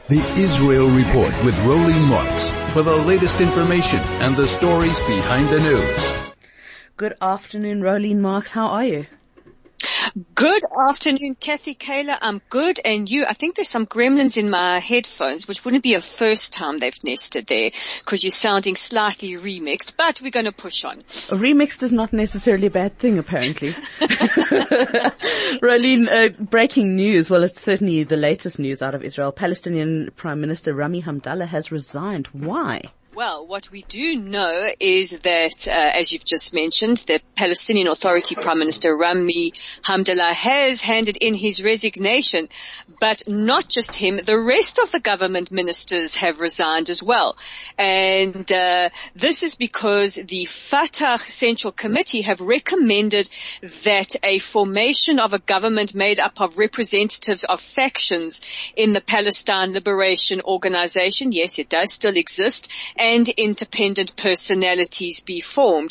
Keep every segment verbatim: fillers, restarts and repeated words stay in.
The Israel Report with Rolene Marks for the latest information and the stories behind the news. Good afternoon, Rolene Marks. How are you? Good afternoon, Kathy Kayla. I'm good, and you? I think there's some gremlins in my headphones, which wouldn't be a first time they've nested there, because you're sounding slightly remixed, but we're going to push on. A remixed is not necessarily a bad thing, apparently. Rolene, uh, breaking news. Well, it's certainly the latest news out of Israel. Palestinian Prime Minister Rami Hamdallah has resigned. Why? Well, what we do know is that, uh, as you've just mentioned, the Palestinian Authority Prime Minister Rami Hamdallah has handed in his resignation, but not just him, the rest of the government ministers have resigned as well. And uh, this is because the Fatah Central Committee have recommended that a formation of a government made up of representatives of factions in the Palestine Liberation Organization, yes, it does still exist, and independent personalities be formed.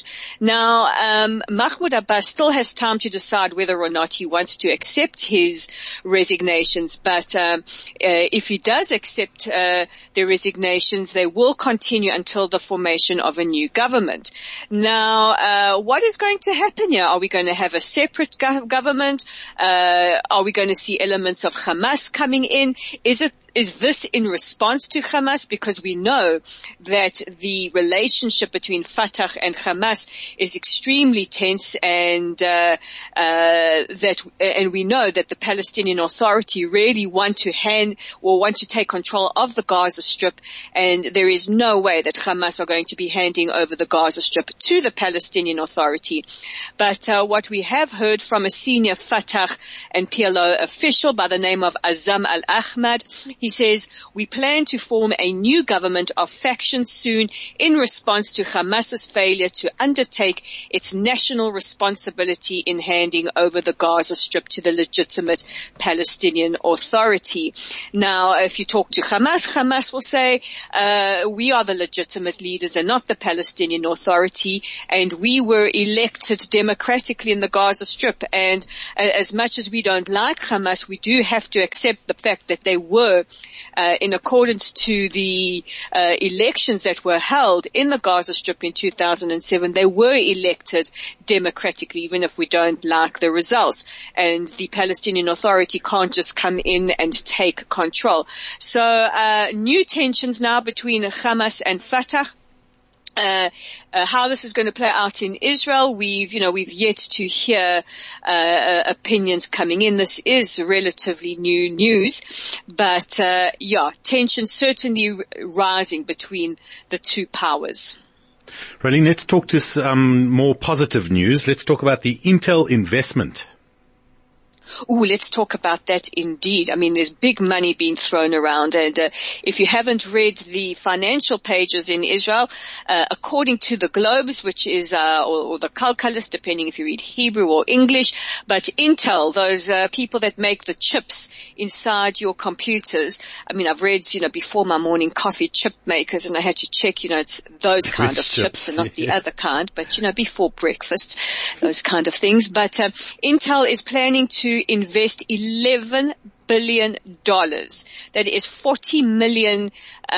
Now, um, Mahmoud Abbas still has time to decide whether or not he wants to accept his resignations, but um, uh, if he does accept uh, the resignations, they will continue until the formation of a new government. Now, uh, what is going to happen here? Are we going to have a separate go- government? Uh, are we going to see elements of Hamas coming in? Is it, is this in response to Hamas? Because we know that the relationship between Fatah and Hamas is extremely tense, and uh, uh, that, and we know that the Palestinian Authority really want to hand or want to take control of the Gaza Strip, and there is no way that Hamas are going to be handing over the Gaza Strip to the Palestinian Authority. But uh, what we have heard from a senior Fatah and P L O official by the name of Azam Al-Ahmad, he says, "We plan to form a new government of factions soon in response to Hamas's failure to undertake its national responsibility in handing over the Gaza Strip to the legitimate Palestinian Authority." Now, if you talk to Hamas, Hamas will say, uh, we are the legitimate leaders and not the Palestinian Authority, and we were elected democratically in the Gaza Strip, and uh, as much as we don't like Hamas, we do have to accept the fact that they were, uh, in accordance to the uh, elections that were held in the Gaza Strip in two thousand seven, they were elected democratically, even if we don't like the results. And the Palestinian Authority can't just come in and take control. So, uh, new tensions now between Hamas and Fatah. Uh, uh, how this is going to play out in Israel, we've, you know, we've yet to hear, uh, uh, opinions coming in. This is relatively new news, but, uh, yeah, tension certainly r- rising between the two powers. Rolene, let's talk to some more positive news. Let's talk about the Intel investment. Ooh, let's talk about that indeed. I mean, there's big money being thrown around, and uh, if you haven't read the financial pages in Israel, uh, according to the Globes, which is, uh, or, or the Calculus, depending if you read Hebrew or English, but Intel, those uh, people that make the chips inside your computers. I mean, I've read, you know, before my morning coffee, chip makers, and I had to check, you know, it's those kind of chips, chips and not the yes. other kind, but, you know, before breakfast, those kind of things. But uh, Intel is planning to invest eleven billion dollars. That is forty million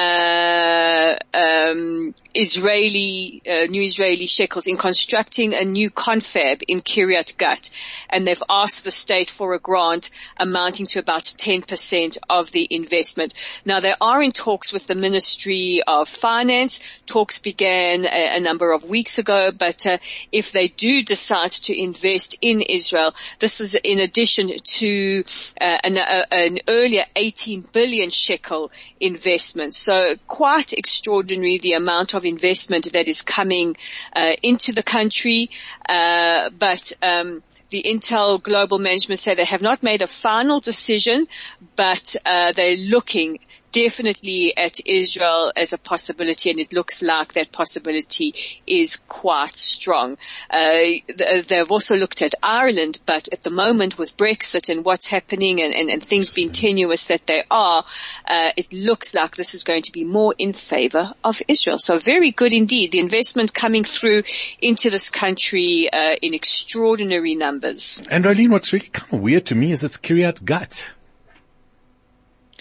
uh, um, Israeli, uh, new Israeli shekels in constructing a new confab in Kiryat Gat. And they've asked the state for a grant amounting to about ten percent of the investment. Now, they are in talks with the Ministry of Finance. Talks began a, a number of weeks ago, but uh, if they do decide to invest in Israel, this is in addition to uh, an, a, an earlier eighteen billion shekel investment. So quite extraordinary, the amount of investment that is coming uh, into the country. Uh, but um, the Intel Global Management say they have not made a final decision, but uh, they're looking definitely at Israel as a possibility, and it looks like that possibility is quite strong. Uh, they've also looked at Ireland, but at the moment with Brexit and what's happening and, and, and things being tenuous that they are, uh, it looks like this is going to be more in favor of Israel. So very good indeed. The investment coming through into this country uh, in extraordinary numbers. And Rolene, what's really kind of weird to me is it's Kiryat Gat.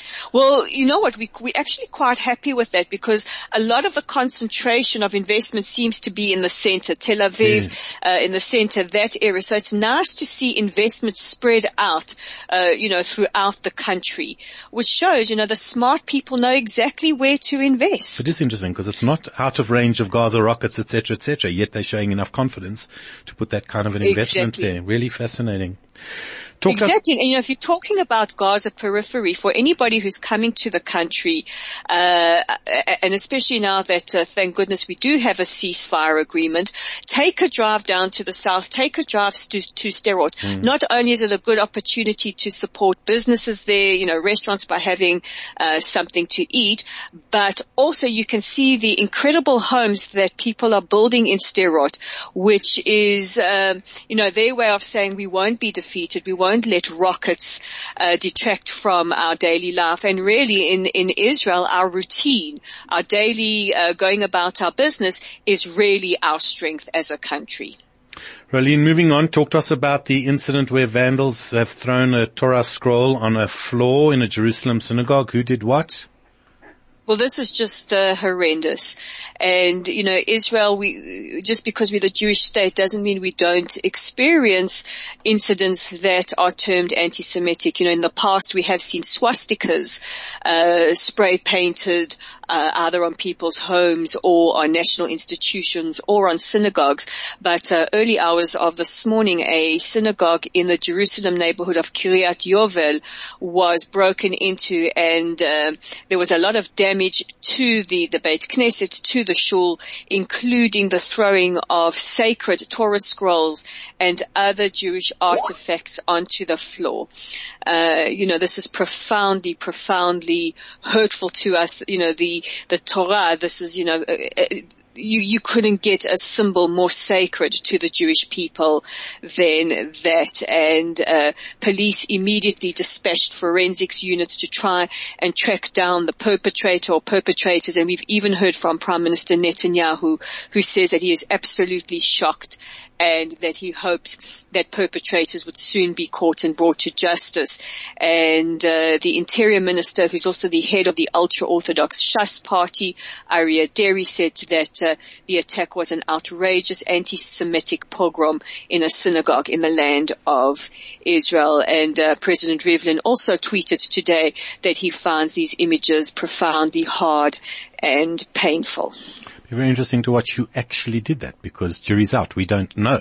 Well, you know what, we, we're actually quite happy with that because a lot of the concentration of investment seems to be in the center, Tel Aviv, yes. uh, in the center, that area. So it's nice to see investment spread out, uh, you know, throughout the country, which shows, you know, the smart people know exactly where to invest. It is interesting because it's not out of range of Gaza rockets, et cetera, et cetera, yet they're showing enough confidence to put that kind of an investment exactly. there. Really fascinating. Talk exactly. And, you know, if you're talking about Gaza periphery, for anybody who's coming to the country, uh, and especially now that, uh, thank goodness we do have a ceasefire agreement, take a drive down to the south, take a drive to, to Sderot. Mm. Not only is it a good opportunity to support businesses there, you know, restaurants by having, uh, something to eat, but also you can see the incredible homes that people are building in Sderot, which is, um, you know, their way of saying we won't be defeated, we won't won't let rockets uh, detract from our daily life. And really in, in Israel, our routine, our daily uh, going about our business is really our strength as a country. Rolene, moving on, talk to us about the incident where vandals have thrown a Torah scroll on a floor in a Jerusalem synagogue. Who did what? Well, this is just uh, horrendous. And, you know, Israel, we, just because we're the Jewish state doesn't mean we don't experience incidents that are termed anti-Semitic. You know, in the past we have seen swastikas, uh, spray painted, uh, either on people's homes or on national institutions or on synagogues. But, uh, early hours of this morning, a synagogue in the Jerusalem neighborhood of Kiryat Yovel was broken into, and, uh, there was a lot of damage to the, the Beit Knesset, to the shul, including the throwing of sacred Torah scrolls and other Jewish artifacts onto the floor. Uh, you know, this is profoundly, profoundly hurtful to us. You know, the, the Torah, this is, you know, uh, You, you couldn't get a symbol more sacred to the Jewish people than that. And, uh, police immediately dispatched forensics units to try and track down the perpetrator or perpetrators. And we've even heard from Prime Minister Netanyahu, who says that he is absolutely shocked and that he hopes that perpetrators would soon be caught and brought to justice. And, uh, the Interior Minister, who's also the head of the ultra-Orthodox Shas party, Aryeh Deri, said that, uh, the attack was an outrageous anti-Semitic pogrom in a synagogue in the land of Israel. And, uh, President Rivlin also tweeted today that he finds these images profoundly hard and painful. Very interesting to watch who actually did that, because jury's out. We don't know.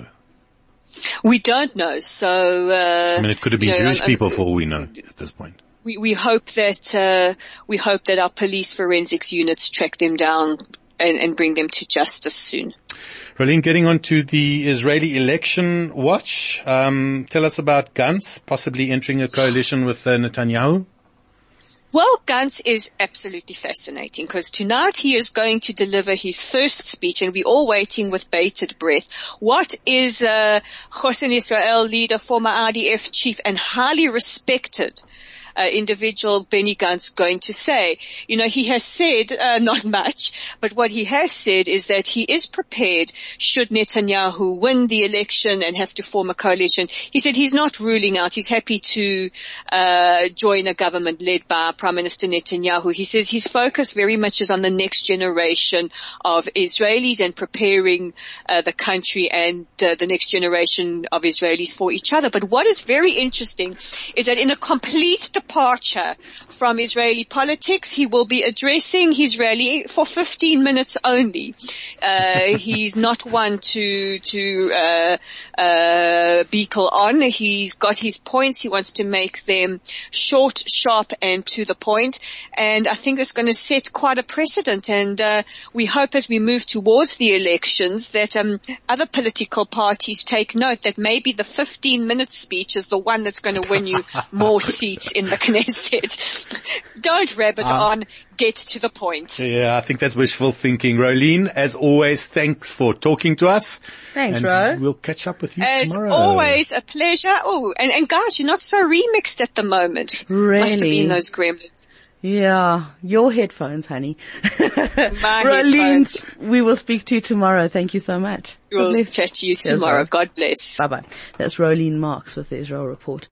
We don't know. So, uh, I mean, it could have been you know, Jewish um, people for all we know at this point. We, we hope that, uh, we hope that our police forensics units track them down and, and bring them to justice soon. Rolene, getting on to the Israeli election watch, um, tell us about Gantz possibly entering a coalition with uh, Netanyahu. Well, Gantz is absolutely fascinating because tonight he is going to deliver his first speech, and we're all waiting with bated breath. What is uh, Chosen Israel leader, former I D F chief, and highly respected Uh, individual Benny Gantz going to say? You know, he has said uh, not much, but what he has said is that he is prepared should Netanyahu win the election and have to form a coalition. He said he's not ruling out. He's happy to uh join a government led by Prime Minister Netanyahu. He says his focus very much is on the next generation of Israelis and preparing uh, the country and uh, the next generation of Israelis for each other. But what is very interesting is that in a complete departure from Israeli politics, he will be addressing his rally for fifteen minutes only. Uh, he's not one to, to, uh, uh, beakle on. He's got his points. He wants to make them short, sharp, and to the point. And I think that's going to set quite a precedent. And, uh, we hope as we move towards the elections that, um, other political parties take note that maybe the fifteen minute speech is the one that's going to win you more seats in the Knesset. Don't rabbit uh, on, get to the point. Yeah, I think that's wishful thinking. Rolene, as always, thanks for talking to us. Thanks, and Ro. We'll catch up with you as tomorrow. As always, a pleasure. Oh, and, and guys, you're not so remixed at the moment. Really? Must have been those gremlins. Yeah, your headphones, honey. My Rolene, headphones. We will speak to you tomorrow. Thank you so much. We'll chat to you Cheers, tomorrow. Ro. God bless. Bye-bye. That's Rolene Marks with the Israel Report.